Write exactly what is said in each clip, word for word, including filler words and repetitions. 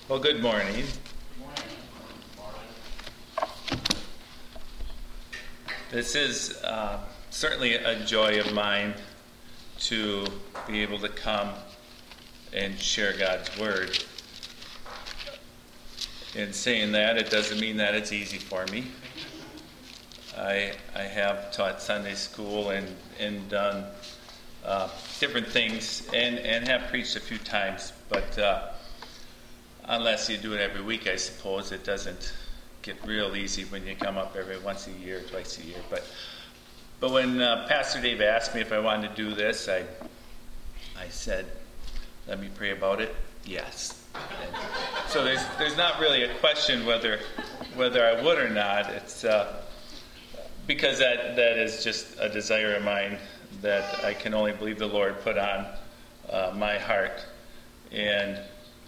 Well, good morning. This is uh, certainly a joy of mine to be able to come and share God's Word. In saying that, it doesn't mean that it's easy for me. I I have taught Sunday school and, and done uh, different things and, and have preached a few times, but uh, unless you do it every week, I suppose, it doesn't get real easy when you come up every once a year, twice a year. But but when uh, Pastor Dave asked me if I wanted to do this, I I said, "Let me pray about it." Yes. And so there's there's not really a question whether whether I would or not. It's uh, because that that is just a desire of mine that I can only believe the Lord put on uh, my heart. And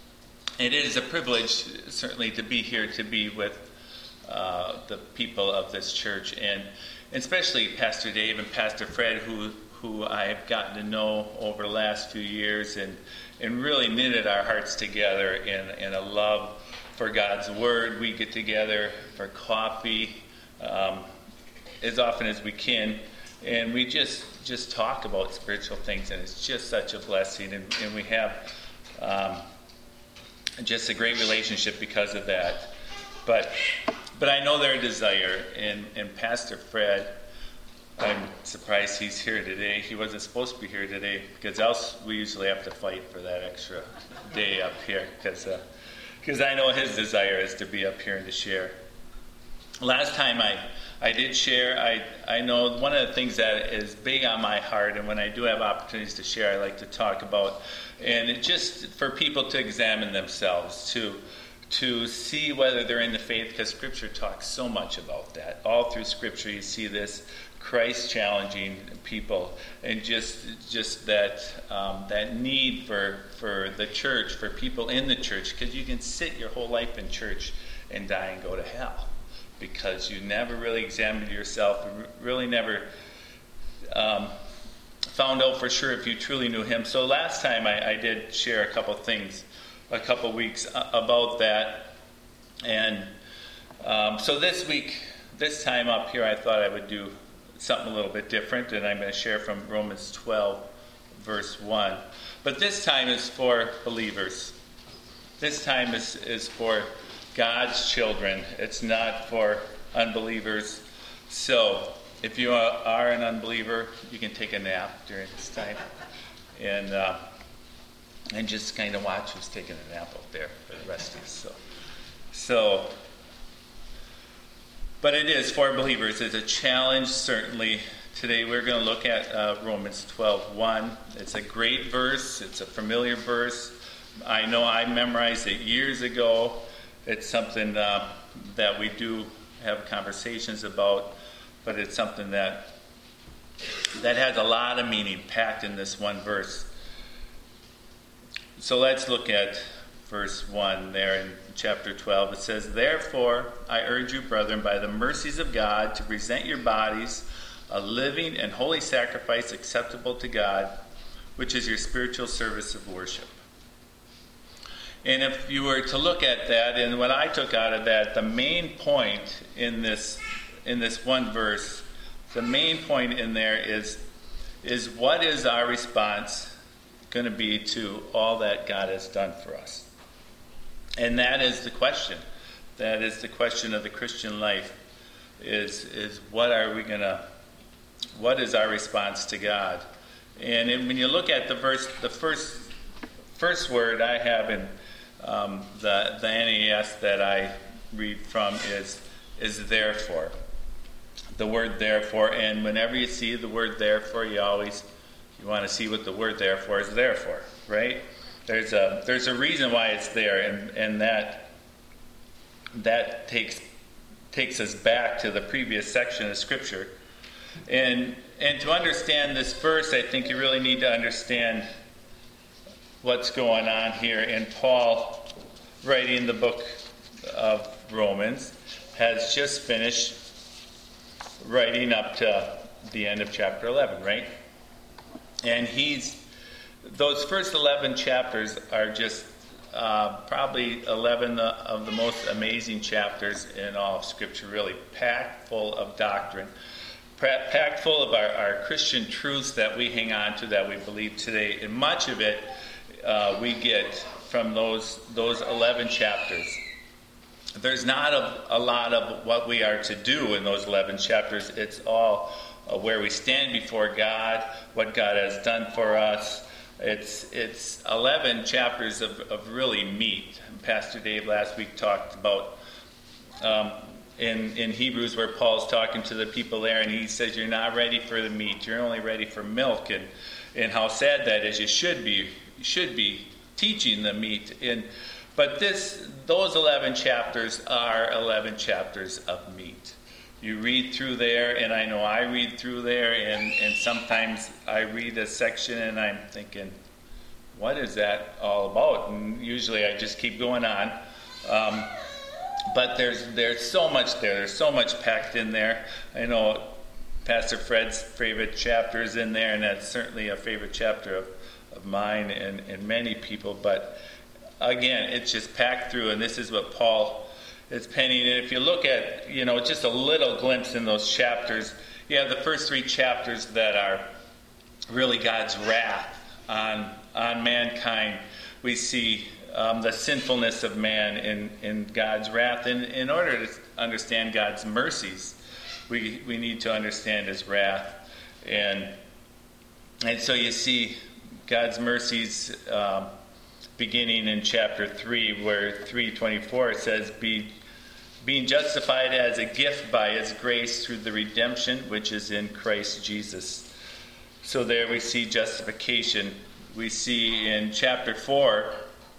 it is a privilege, certainly, to be here, to be with uh, the people of this church, and especially Pastor Dave and Pastor Fred, who who I've gotten to know over the last few years, and, and really knitted our hearts together in, in a love for God's Word. We get together for coffee um, as often as we can, and we just, just talk about spiritual things, and it's just such a blessing, and, and we have Um, just a great relationship because of that. But but I know their desire, and, and Pastor Fred, I'm surprised he's here today. He wasn't supposed to be here today, because else we usually have to fight for that extra day up here, because uh, because I know his desire is to be up here and to share. Last time I, I did share, I, I know one of the things that is big on my heart, and when I do have opportunities to share, I like to talk about, and it just for people to examine themselves, to to see whether they're in the faith, because Scripture talks so much about that. All through Scripture you see this, Christ challenging people, and just just that um, that need for, for the church, for people in the church, because you can sit your whole life in church and die and go to hell, because you never really examined yourself, really never um, found out for sure if you truly knew Him. So last time I, I did share a couple things, a couple weeks about that. And um, so this week, this time up here, I thought I would do something a little bit different, and I'm going to share from Romans twelve, verse one. But this time is for believers. This time is, is for God's children. It's not for unbelievers. So if you are an unbeliever, you can take a nap during this time, and uh, and just kind of watch who's taking a nap up there for the rest of us. So, so, but it is for believers. It's a challenge, certainly. Today we're going to look at uh, Romans twelve one. It's a great verse. It's a familiar verse. I know I memorized it years ago. It's something uh, that we do have conversations about, but it's something that that has a lot of meaning packed in this one verse. So let's look at verse one there in chapter twelve. It says, "Therefore I urge you, brethren, by the mercies of God, to present your bodies a living and holy sacrifice acceptable to God, which is your spiritual service of worship." And if you were to look at that, and what I took out of that, the main point in this in this one verse, the main point in there is is what is our response going to be to all that God has done for us? And that is the question. That is the question of the Christian life. Is is what are we going to? What is our response to God? And when you look at the verse, the first first word I have in Um, the, the N A S that I read from is is therefore. The word therefore, and whenever you see the word therefore, you always you want to see what the word therefore is there for, right? There's a there's a reason why it's there, and, and that that takes takes us back to the previous section of Scripture. And and to understand this verse, I think you really need to understand what's going on here. And Paul, writing the book of Romans, has just finished writing up to the end of chapter eleven, right? And he's those first eleven chapters are just uh, probably eleven of the most amazing chapters in all of Scripture, really packed full of doctrine, packed full of our, our Christian truths that we hang on to, that we believe today. And much of it uh, we get from those those eleven chapters. There's not a, a lot of what we are to do in those eleven chapters. It's all uh, where we stand before God, what God has done for us. It's it's eleven chapters of, of really meat. Pastor Dave last week talked about um, in, in Hebrews, where Paul's talking to the people there, and he says, you're not ready for the meat, you're only ready for milk. And, and how sad that is. You should be, you should be teaching the meat. And, but this those eleven chapters are eleven chapters of meat. You read through there, and I know I read through there, and, and sometimes I read a section and I'm thinking, what is that all about? And usually I just keep going on. Um, but there's there's so much there. There's so much packed in there. I know Pastor Fred's favorite chapter is in there, and that's certainly a favorite chapter of, of mine and, and many people. But again, it's just packed through, and this is what Paul is penning. And if you look at, you know, just a little glimpse in those chapters, you have the first three chapters that are really God's wrath on on mankind. We see um, the sinfulness of man in, in God's wrath. And in order to understand God's mercies, we we need to understand his wrath. And and so you see God's mercies um, beginning in chapter three, where three twenty-four says, Be, being justified as a gift by his grace through the redemption which is in Christ Jesus. So there we see justification. We see in chapter four,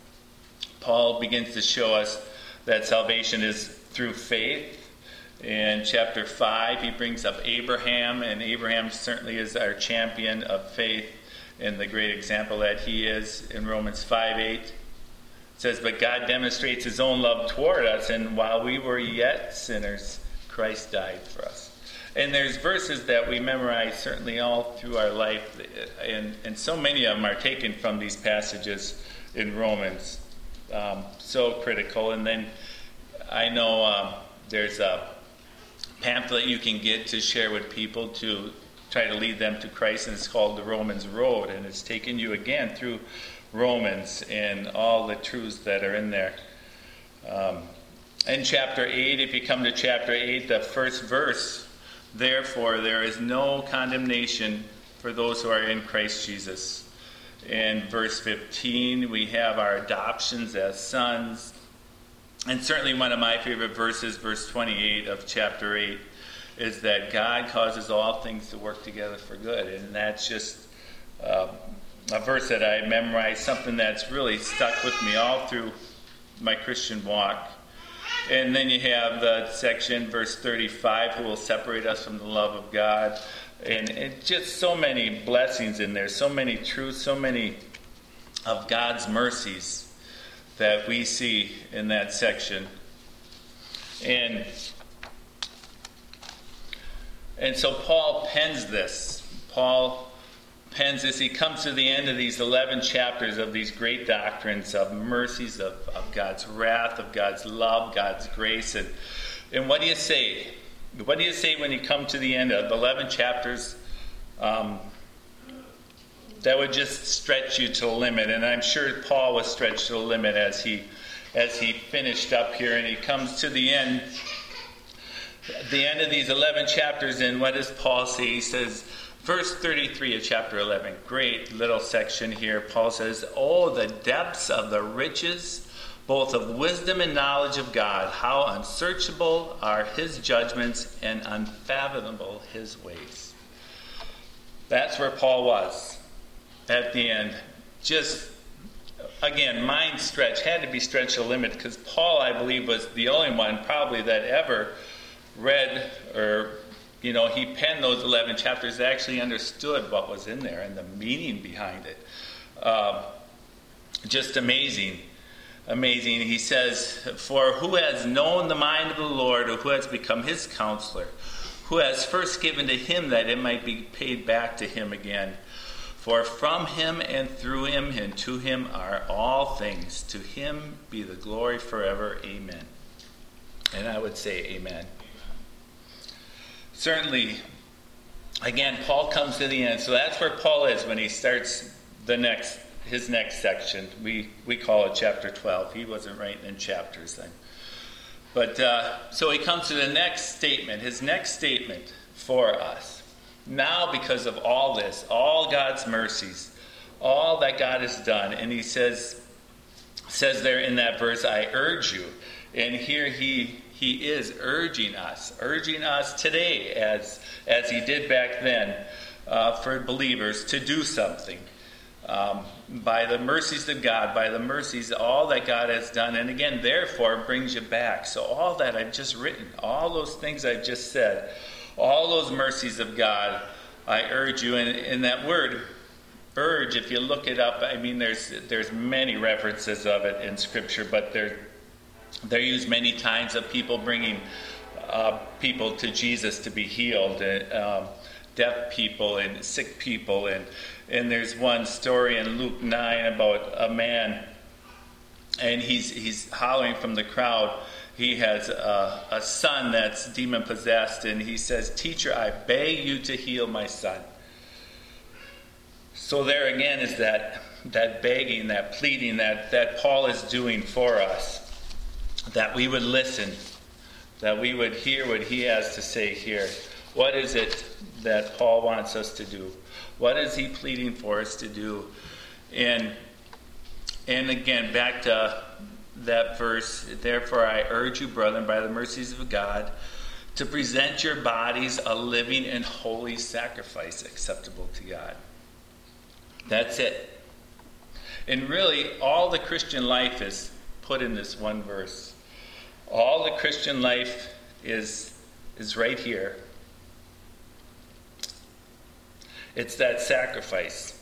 Paul begins to show us that salvation is through faith. In chapter five, he brings up Abraham, and Abraham certainly is our champion of faith and the great example that he is. In Romans five eight, it says, But God demonstrates his own love toward us, and while we were yet sinners, Christ died for us. And there's verses that we memorize certainly all through our life, and, and so many of them are taken from these passages in Romans. Um, so critical. And then I know um, there's a pamphlet you can get to share with people to try to lead them to Christ, and it's called The Romans Road, and it's taken you again through Romans and all the truths that are in there. Um, in chapter eight, if you come to chapter eight, the first verse, Therefore there is no condemnation for those who are in Christ Jesus. In verse fifteen, we have our adoptions as sons. And certainly one of my favorite verses, verse twenty-eight of chapter eight, is that God causes all things to work together for good. And that's just uh, a verse that I memorized, something that's really stuck with me all through my Christian walk. And then you have the section, verse thirty-five, who will separate us from the love of God. And it, just so many blessings in there, so many truths, so many of God's mercies that we see in that section. And And so Paul pens this. Paul pens this. He comes to the end of these eleven chapters of these great doctrines of mercies, of, of God's wrath, of God's love, God's grace. And, and what do you say? What do you say when you come to the end of eleven chapters um, that would just stretch you to the limit? And I'm sure Paul was stretched to the limit as he, as he finished up here. And he comes to the end the end of these eleven chapters, and what does Paul say? He says, verse thirty-three of chapter eleven, great little section here. Paul says, Oh, the depths of the riches, both of wisdom and knowledge of God, how unsearchable are his judgments and unfathomable his ways. That's where Paul was at the end. Just, again, mind stretch, had to be stretched to the limit, because Paul, I believe, was the only one probably that ever read, or, you know, he penned those eleven chapters, actually understood what was in there and the meaning behind it. Uh, just amazing. Amazing. He says, For who has known the mind of the Lord, or who has become his counselor, who has first given to him that it might be paid back to him again? For from him and through him and to him are all things. To him be the glory forever. Amen. And I would say amen. Certainly, again, Paul comes to the end. So that's where Paul is when he starts the next his next section. We we call it chapter twelve. He wasn't writing in chapters then. But uh, so he comes to the next statement, his next statement for us. Now, because of all this, all God's mercies, all that God has done, and he says, says there in that verse, I urge you. And here he he is urging us, urging us today, as as he did back then, uh, for believers to do something. Um, by the mercies of God, by the mercies, all that God has done. And again, therefore, brings you back. So all that I've just written, all those things I've just said, all those mercies of God, I urge you. And, and that word, urge, if you look it up, I mean, there's there's many references of it in Scripture, but they're, they're used many times of people bringing uh, people to Jesus to be healed, and um, deaf people and sick people. And, and there's one story in Luke nine about a man, and he's he's hollering from the crowd. He has a, a son that's demon-possessed, and he says, Teacher, I beg you to heal my son. So there again is that that begging, that pleading that, that Paul is doing for us, that we would listen, that we would hear what he has to say here. What is it that Paul wants us to do? What is he pleading for us to do? And, and again, back to that verse, therefore I urge you, brethren, by the mercies of God, to present your bodies a living and holy sacrifice acceptable to God. That's it. And really, all the Christian life is put in this one verse. All the Christian life is, is right here. It's that sacrifice.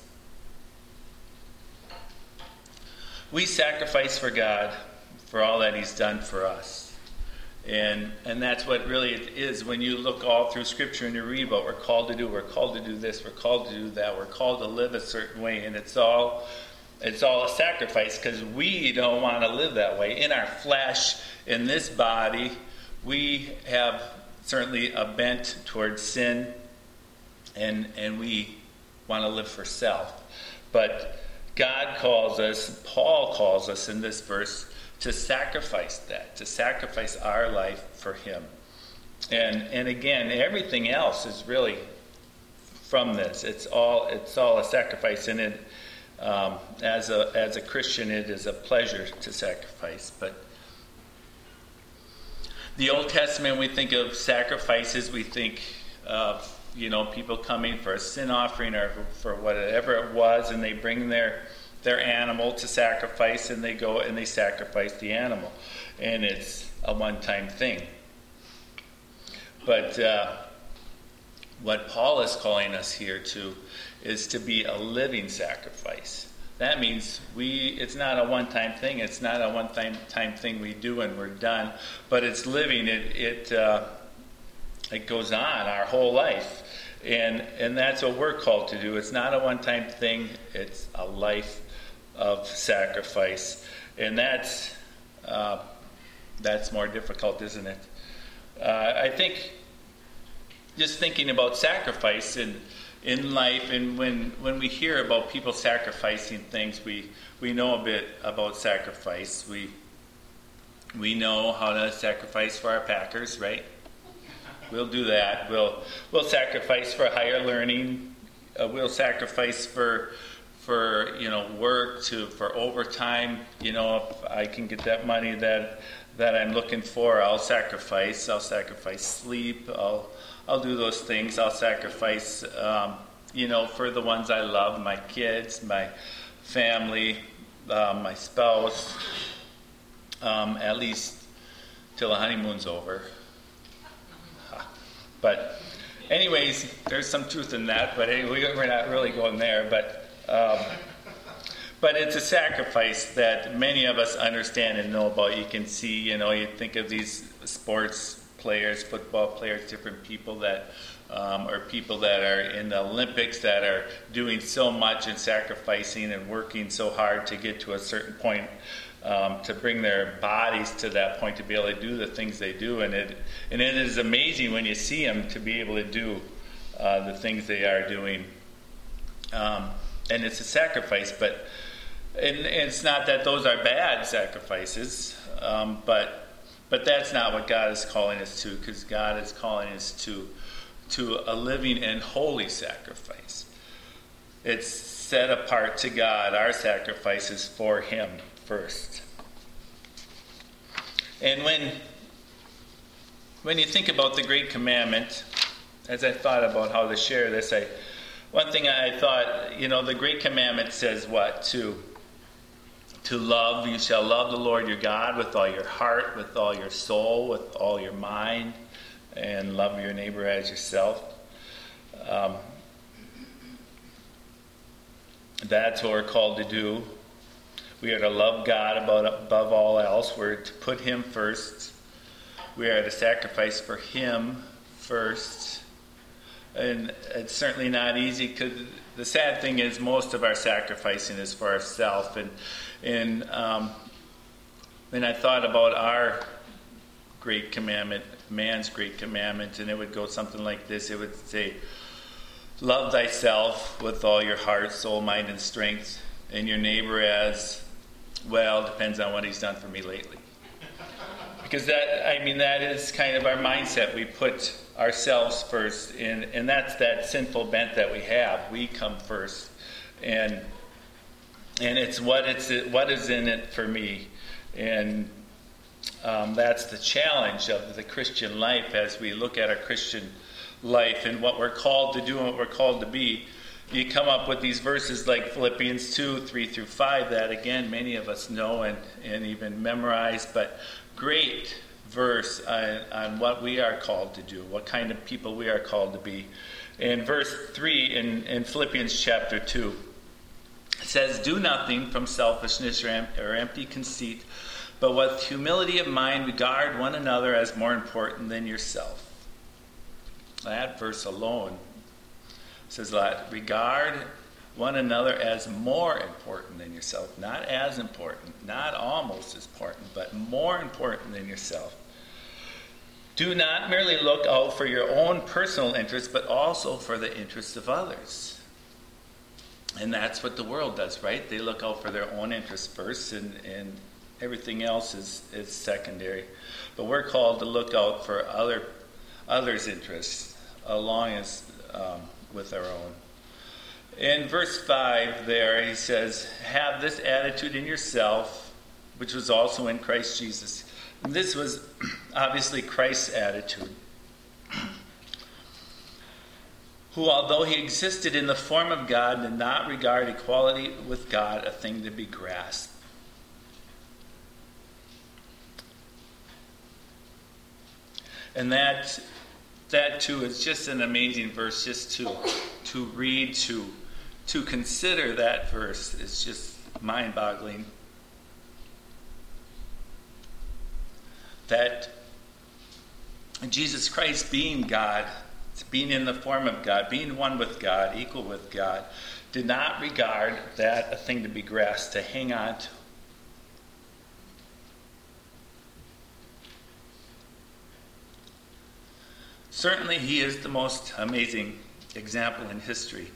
We sacrifice for God for all that he's done for us. And and that's what really it is when you look all through Scripture and you read what we're called to do. We're called to do this. We're called to do that. We're called to live a certain way. And it's all it's all a sacrifice because we don't want to live that way. In our flesh, in this body, we have certainly a bent towards sin. And and we want to live for self. But God calls us, Paul calls us in this verse to sacrifice that, to sacrifice our life for him. And and again, everything else is really from this. It's all it's all a sacrifice. And it um, as a as a Christian, it is a pleasure to sacrifice. But the Old Testament, we think of sacrifices, we think of you know, people coming for a sin offering or for whatever it was, and they bring their their animal to sacrifice, and they go and they sacrifice the animal. And it's a one-time thing. But uh, what Paul is calling us here to is to be a living sacrifice. That means we it's not a one-time thing. It's not a one-time time thing we do and we're done. But it's living. It, it uh, It goes on our whole life. And and that's what we're called to do. It's not a one-time thing. It's a life of sacrifice. And that's uh, that's more difficult, isn't it? Uh, I think just thinking about sacrifice in, in life, and when, when we hear about people sacrificing things, we, we know a bit about sacrifice. We we know how to sacrifice for our Packers, right? We'll do that. We'll we'll sacrifice for higher learning. Uh, we'll sacrifice for for you know work to for overtime. You know, if I can get that money that that I'm looking for, I'll sacrifice. I'll sacrifice sleep. I'll I'll do those things. I'll sacrifice um, you know for the ones I love, my kids, my family, uh, my spouse. Um, at least till the honeymoon's over. But anyways, there's some truth in that, but anyway, we're not really going there. But um, but it's a sacrifice that many of us understand and know about. You can see, you know, you think of these sports players, football players, different people that um, or people that are in the Olympics that are doing so much and sacrificing and working so hard to get to a certain point, um, to bring their bodies to that point to be able to do the things they do. And it and it is amazing when you see them to be able to do uh, the things they are doing. Um, and it's a sacrifice, but and, and it's not that those are bad sacrifices, um, but but that's not what God is calling us to, because God is calling us to to a living and holy sacrifice. It's set apart to God. Our sacrifice is for Him first. And when when you think about the Great Commandment, as I thought about how to share this, I one thing I thought, you know, the Great Commandment says what? To to love, you shall love the Lord your God with all your heart, with all your soul, with all your mind, and love your neighbor as yourself. Um, that's what we're called to do. We are to love God above, above all else. We're to put Him first. We are to sacrifice for Him first. And it's certainly not easy, because the sad thing is most of our sacrificing is for ourselves. And and um, and I thought about our great commandment, man's great commandment, and it would go something like this. It would say, love thyself with all your heart, soul, mind, and strength, and your neighbor as, well, depends on what he's done for me lately. Because that, I mean, that is kind of our mindset. We put ourselves first, and, and that's that sinful bent that we have. We come first, and and it's what it's what is in it for me, and um, that's the challenge of the Christian life as we look at our Christian life and what we're called to do and what we're called to be. You come up with these verses like Philippians two, three through five that, again, many of us know and, and even memorize, but great verse on, on what we are called to do, what kind of people we are called to be. In verse three in, in Philippians chapter two, it says, do nothing from selfishness or, em- or empty conceit, but with humility of mind regard one another as more important than yourself. That verse alone says that. Regard one another as more important than yourself. Not as important, not almost as important, but more important than yourself. Do not merely look out for your own personal interests, but also for the interests of others. And that's what the world does, right? They look out for their own interests first, and, and everything else is, is secondary. But we're called to look out for other others' interests, along as um, with our own. In verse five there, he says, have this attitude in yourself, which was also in Christ Jesus. And this was obviously Christ's attitude. Who, although he existed in the form of God, did not regard equality with God a thing to be grasped. And that that too is just an amazing verse, just to to read, to to consider that verse is just mind-boggling. That Jesus Christ, being God, being in the form of God, being one with God, equal with God, did not regard that a thing to be grasped, to hang on to. Certainly, he is the most amazing example in history.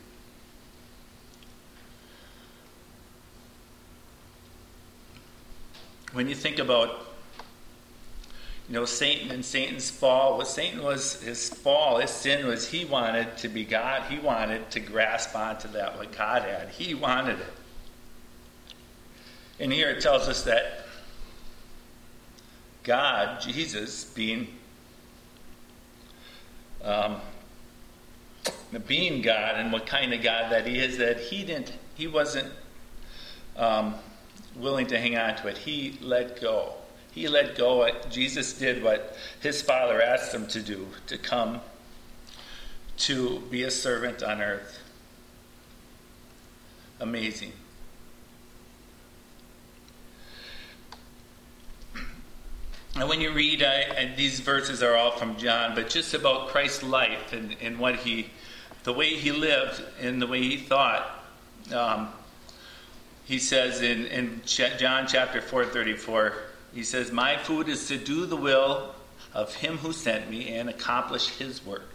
When you think about, you know, Satan and Satan's fall, what Satan was, his fall, his sin was he wanted to be God. He wanted to grasp onto that, what God had. He wanted it. And here it tells us that God, Jesus, being um, being God, and what kind of God that he is, that he didn't, he wasn't um, willing to hang on to it. He let go. He let go. Jesus did what his Father asked him to do, to come to be a servant on earth. And when you read, I, and these verses are all from John, but just about Christ's life and, and what he, the way he lived and the way he thought. Um, he says in, in John chapter four thirty-four, he says, "My food is to do the will of him who sent me and accomplish his work."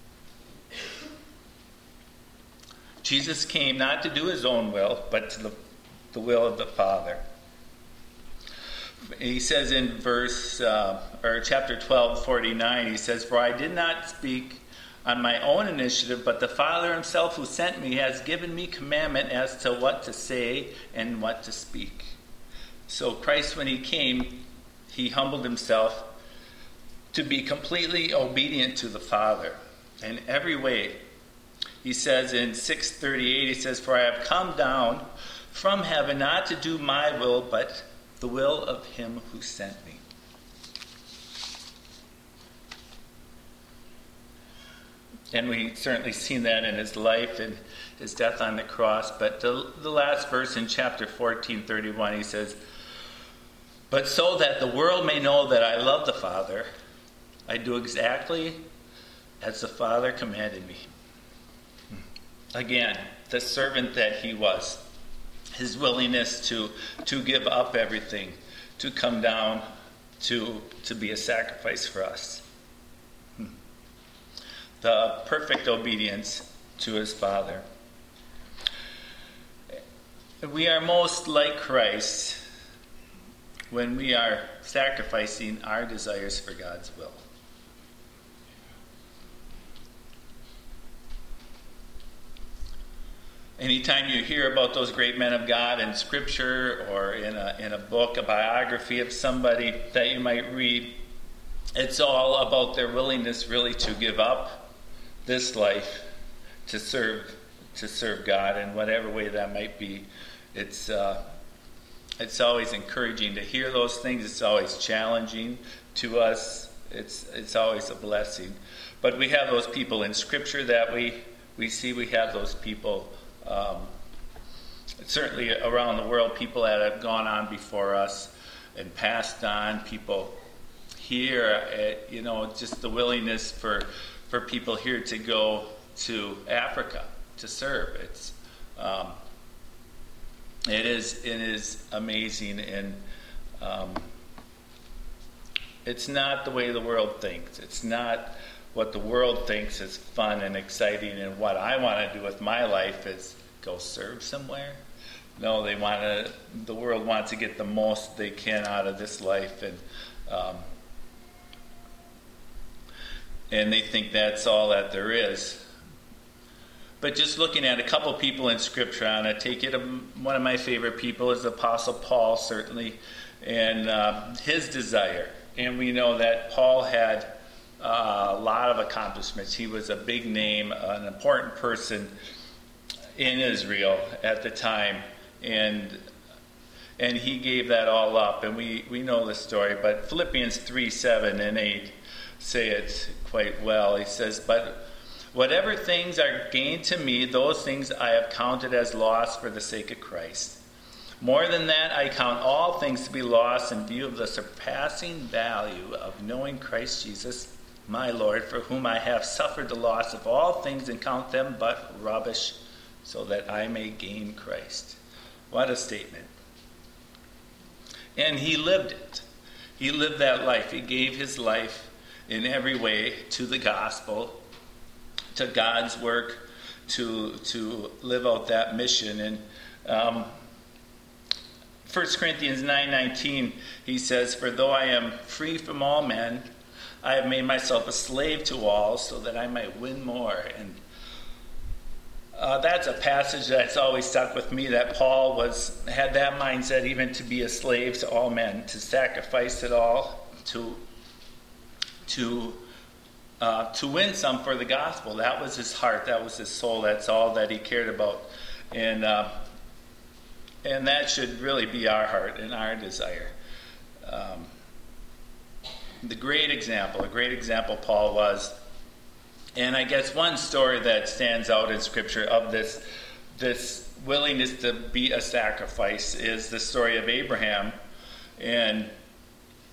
Jesus came not to do his own will, but to the, the will of the Father. He says in verse, uh, or chapter twelve, forty-nine, he says, "For I did not speak on my own initiative, but the Father himself who sent me has given me commandment as to what to say and what to speak." So Christ, when he came, he humbled himself to be completely obedient to the Father in every way. He says in six thirty-eight, he says, "For I have come down from heaven not to do my will, but the will of him who sent me." And we certainly seen that in his life and his death on the cross. But the, the last verse in chapter fourteen thirty-one, he says, "But so that the world may know that I love the Father, I do exactly as the Father commanded me." Again, the servant that he was, his willingness to, to give up everything, to come down, to, to be a sacrifice for us. The perfect obedience to his Father. We are most like Christ when we are sacrificing our desires for God's will. Anytime you hear about those great men of God in Scripture or in a, in a book, a biography of somebody that you might read, it's all about their willingness really to give up this life to serve to serve God in whatever way that might be. It's uh, it's always encouraging to hear those things. It's always challenging to us. It's it's always a blessing. But we have those people in Scripture that we we see. We have those people. Um, certainly around the world, people that have gone on before us and passed on, people here, uh, you know, just the willingness for for people here to go to Africa to serve. It's um, it is it is amazing, and um, it's not the way the world thinks. It's not what the world thinks is fun and exciting, and what I want to do with my life is go serve somewhere. No, they want to. The world wants to get the most they can out of this life, and um, and they think that's all that there is. But just looking at a couple people in Scripture, and I take it, one of my favorite people is the Apostle Paul, certainly, and uh, his desire. And we know that Paul had uh, a lot of accomplishments. He was a big name, an important person in Israel at the time, and and he gave that all up, and we, we know the story. But Philippians three, seven and eight say it quite well. He says, "But whatever things are gained to me, those things I have counted as loss for the sake of Christ. More than that, I count all things to be lost in view of the surpassing value of knowing Christ Jesus, my Lord, for whom I have suffered the loss of all things and count them but rubbish, so that I may gain Christ." What a statement. And he lived it. He lived that life. He gave his life in every way to the gospel, to God's work, to to live out that mission. And um, First Corinthians nine nineteen, he says, "For though I am free from all men, I have made myself a slave to all, so that I might win more." And uh, that's a passage that's always stuck with me, that Paul was had that mindset, even to be a slave to all men, to sacrifice it all, to to uh, to win some for the gospel. That was his heart. That was his soul. That's all that he cared about. And uh, and that should really be our heart and our desire. Um, the great example, a great example Paul was. And I guess one story that stands out in Scripture of this this willingness to be a sacrifice is the story of Abraham. And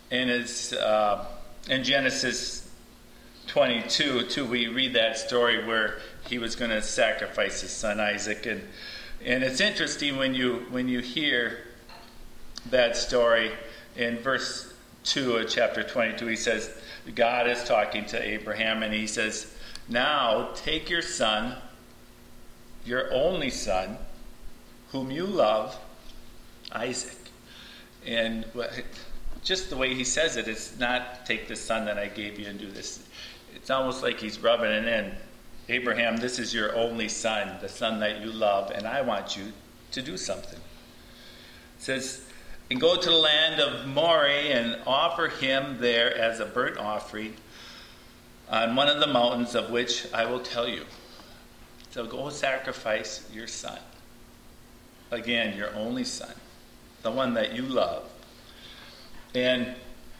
in his uh, in Genesis twenty-two, too, we read that story where he was going to sacrifice his son Isaac, and and it's interesting when you when you hear that story in verse two of chapter twenty-two. He says, God is talking to Abraham, and he says, "Now take your son, your only son, whom you love, Isaac." And just the way he says it, it's not take the son that I gave you and do this. It's almost like he's rubbing it in. Abraham, this is your only son, the son that you love, and I want you to do something. It says, "And go to the land of Moriah and offer him there as a burnt offering on one of the mountains of which I will tell you." So go sacrifice your son. Again, your only son, the one that you love. And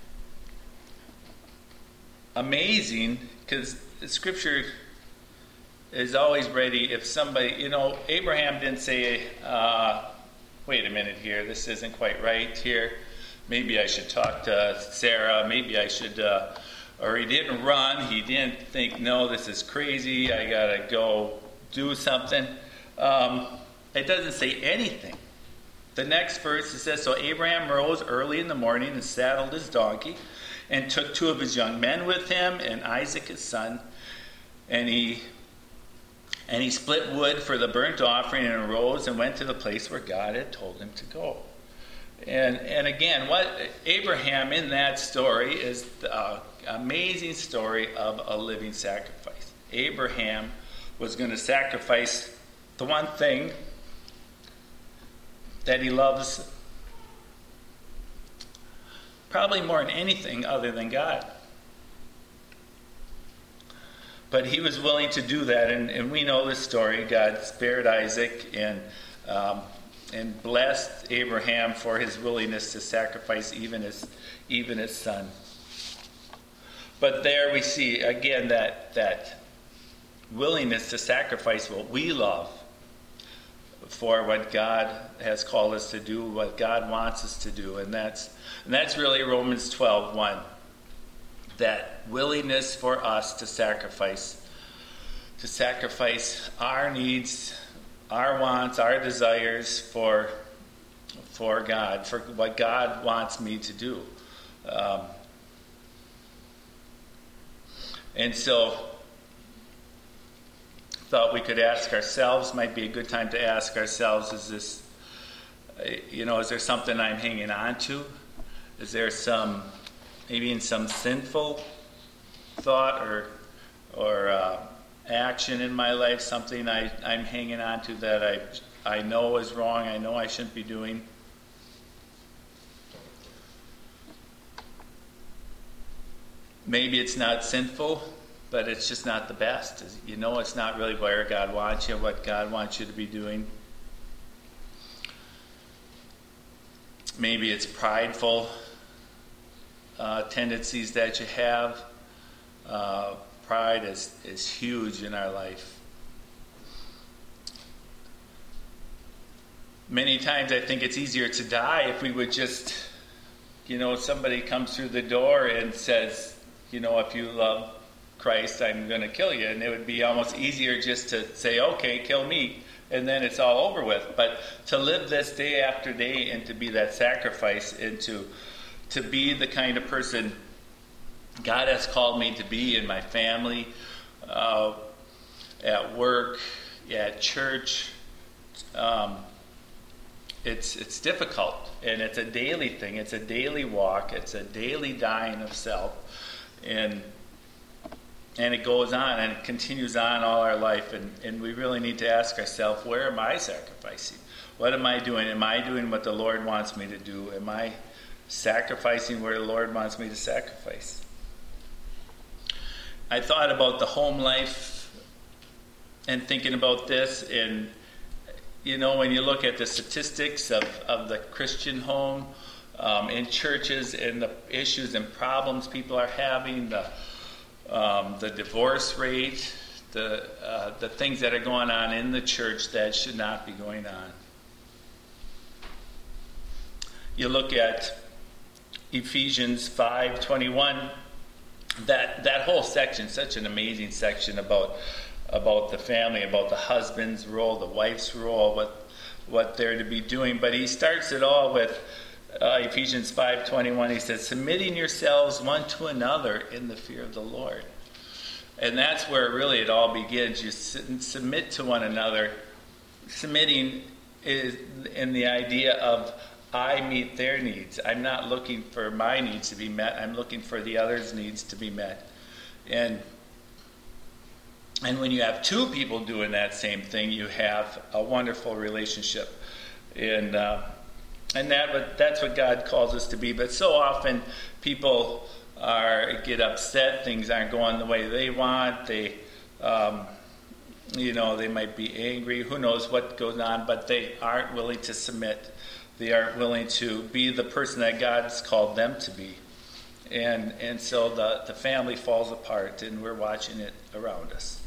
amazing, because the scripture is always ready. If somebody, you know, Abraham didn't say, uh, wait a minute here, this isn't quite right here. Maybe I should talk to Sarah. Maybe I should, uh, or he didn't run. He didn't think, no, this is crazy. I got to go do something. Um, it doesn't say anything. The next verse, it says, "So Abraham rose early in the morning and saddled his donkey and took two of his young men with him and Isaac his son. And he and he split wood for the burnt offering and arose and went to the place where God had told him to go." And and again, what Abraham in that story is the amazing story of a living sacrifice. Abraham was going to sacrifice the one thing that he loves probably more than anything other than God. But he was willing to do that, and, and we know this story. God spared Isaac and um, and blessed Abraham for his willingness to sacrifice even his even his son. But there we see again that that willingness to sacrifice what we love for what God has called us to do, what God wants us to do, and that's and that's really Romans twelve one. That willingness for us to sacrifice, to sacrifice our needs, our wants, our desires for for God, for what God wants me to do. Um, and so thought we could ask ourselves, might be a good time to ask ourselves, is this, you know, is there something I'm hanging on to? Is there some, maybe in some sinful thought or or uh, action in my life, something I, I'm hanging on to that I, I know is wrong, I know I shouldn't be doing? Maybe it's not sinful, but it's just not the best. You know, it's not really where God wants you, what God wants you to be doing. Maybe it's prideful uh, tendencies that you have. Uh, pride is, is huge in our life. Many times I think it's easier to die if we would just, you know, somebody comes through the door and says, you know, if you love Christ, I'm going to kill you. And it would be almost easier just to say, okay, kill me, and then it's all over with. But to live this day after day and to be that sacrifice and to, to be the kind of person God has called me to be in my family, uh, at work, at church, um, it's it's difficult. And it's a daily thing. It's a daily walk. It's a daily dying of self. And And it goes on and it continues on all our life. And, and we really need to ask ourselves, where am I sacrificing? What am I doing? Am I doing what the Lord wants me to do? Am I sacrificing where the Lord wants me to sacrifice? I thought about the home life and thinking about this. And, you know, when you look at the statistics of, of the Christian home um, in churches and the issues and problems people are having, the Um, the divorce rate, the uh, the things that are going on in the church that should not be going on. You look at Ephesians five twenty-one. That that whole section, such an amazing section about about the family, about the husband's role, the wife's role, what what they're to be doing. But he starts it all with uh, Ephesians five twenty-one. He says, submitting yourselves one to another in the fear of the Lord. And that's where really it all begins. You submit to one another. Submitting is in the idea of I meet their needs. I'm not looking for my needs to be met. I'm looking for the other's needs to be met. And and when you have two people doing that same thing, you have a wonderful relationship. And uh, and that that's what God calls us to be. But so often people are get upset. Things aren't going the way they want. They, um, you know, they might be angry. Who knows what goes on? But they aren't willing to submit. They aren't willing to be the person that God has called them to be. And and so the, the family falls apart, and we're watching it around us.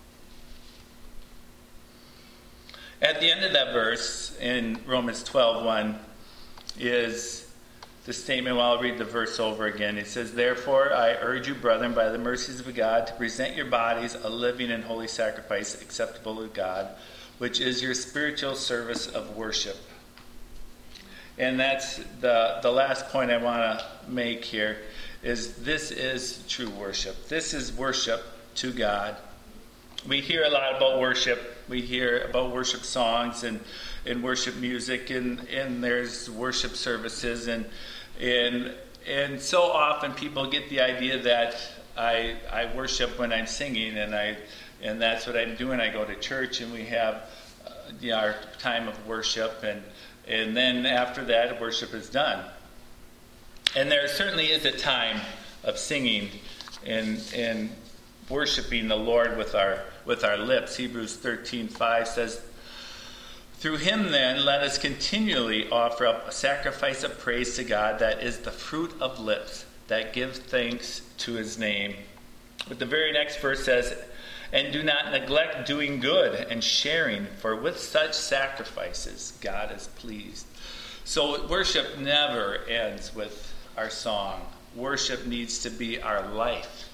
At the end of that verse, in Romans twelve one, is the statement. Well, I'll read the verse over again. It says, therefore, I urge you, brethren, by the mercies of God, to present your bodies a living and holy sacrifice acceptable to God, which is your spiritual service of worship. And that's the, the last point I want to make here, is this is true worship. This is worship to God. We hear a lot about worship. We hear about worship songs and, and worship music, and, and there's worship services. And, and, and so often people get the idea that I, I worship when I'm singing, and, I, and that's what I'm doing. I go to church, and we have uh, you know, our time of worship, and And then after that, worship is done. And there certainly is a time of singing and and worshiping the Lord with our with our lips. Hebrews thirteen five says, through him then let us continually offer up a sacrifice of praise to God, that is the fruit of lips that gives thanks to his name. But the very next verse says, and do not neglect doing good and sharing, for with such sacrifices God is pleased. So worship never ends with our song. Worship needs to be our life.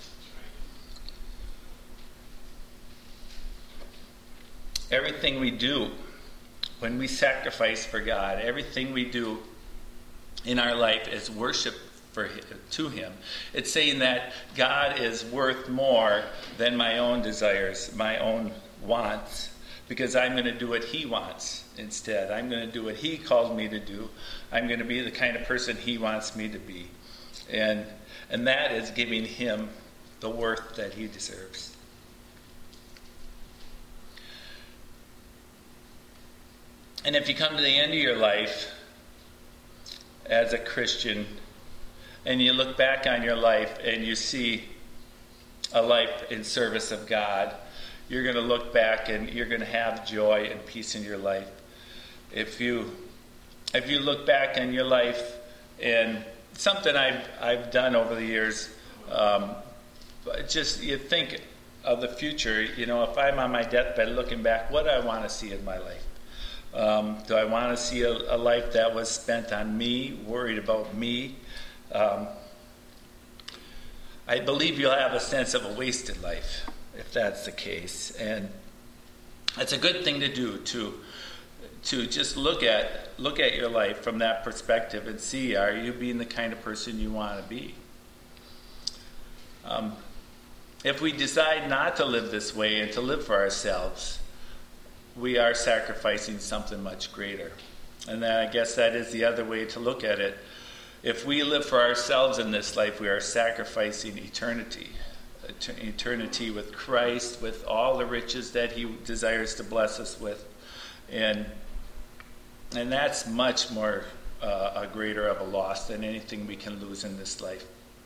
Everything we do when we sacrifice for God, everything we do in our life is worship for him, to him. It's saying that God is worth more than my own desires, my own wants, because I'm going to do what he wants instead. I'm going to do what he called me to do. I'm going to be the kind of person he wants me to be. And and that is giving him the worth that he deserves. And if you come to the end of your life as a Christian, and you look back on your life and you see a life in service of God, you're going to look back and you're going to have joy and peace in your life. If you if you look back on your life, and something I've I've done over the years, um, just you think of the future. You know, if I'm on my deathbed looking back, what do I want to see in my life? Um, do I want to see a, a life that was spent on me, worried about me? Um, I believe you'll have a sense of a wasted life if that's the case, and it's a good thing to do to to just look at look at your life from that perspective and see, are you being the kind of person you want to be? Um, if we decide not to live this way and to live for ourselves, we are sacrificing something much greater. And then I guess that is the other way to look at it. If we live for ourselves in this life, we are sacrificing eternity. Eternity with Christ, with all the riches that he desires to bless us with. And and that's much more uh, a greater of a loss than anything we can lose in this life.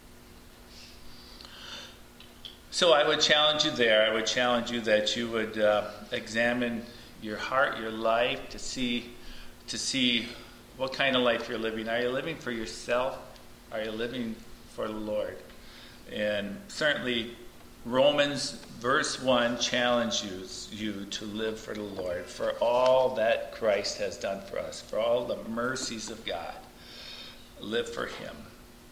So I would challenge you there. I would challenge you that you would uh, examine your heart, your life, to see to see what kind of life you're living. Are you living for yourself? Are you living for the Lord? And certainly Romans verse one challenges you to live for the Lord, for all that Christ has done for us, for all the mercies of God. Live for him.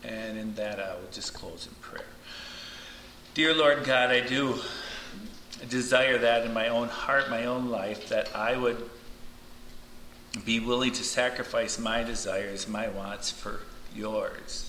And in that, I will just close in prayer. Dear Lord God, I do desire that in my own heart, my own life, that I would be willing to sacrifice my desires, my wants for yours.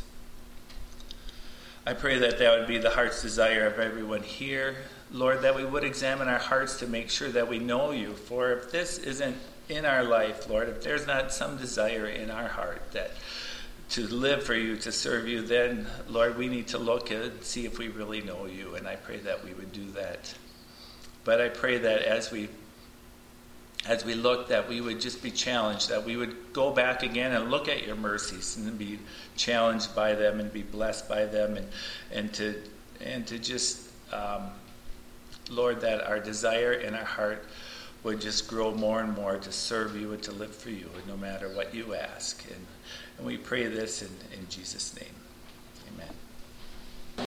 I pray that that would be the heart's desire of everyone here. Lord, that we would examine our hearts to make sure that we know you. For if this isn't in our life, Lord, if there's not some desire in our heart that to live for you, to serve you, then, Lord, we need to look and see if we really know you. And I pray that we would do that. But I pray that as we as we look, that we would just be challenged, that we would go back again and look at your mercies and be challenged by them and be blessed by them, and and to and to just um, Lord, that our desire in our heart would just grow more and more to serve you and to live for you, and no matter what you ask. And, and we pray this in, in Jesus' name. Amen.